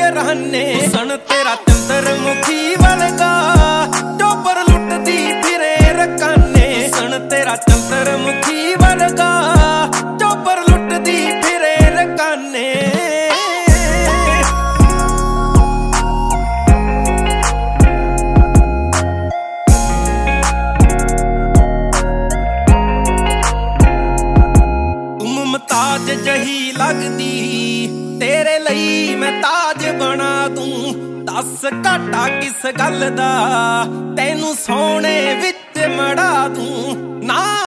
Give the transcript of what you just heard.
राने हुसन तेरा चंद्रमुखी वर्गा चोपर लुटदी फिरे रकाने हुसन तेरा चंद्रमुखी वर्गा चोपर लुटदी फिरे रकाने मुमताज जही लगदी तेरे लई मैं ताज बना दूं दस घाटा किस गल दा तैनू सोने विच मड़ा दूं ना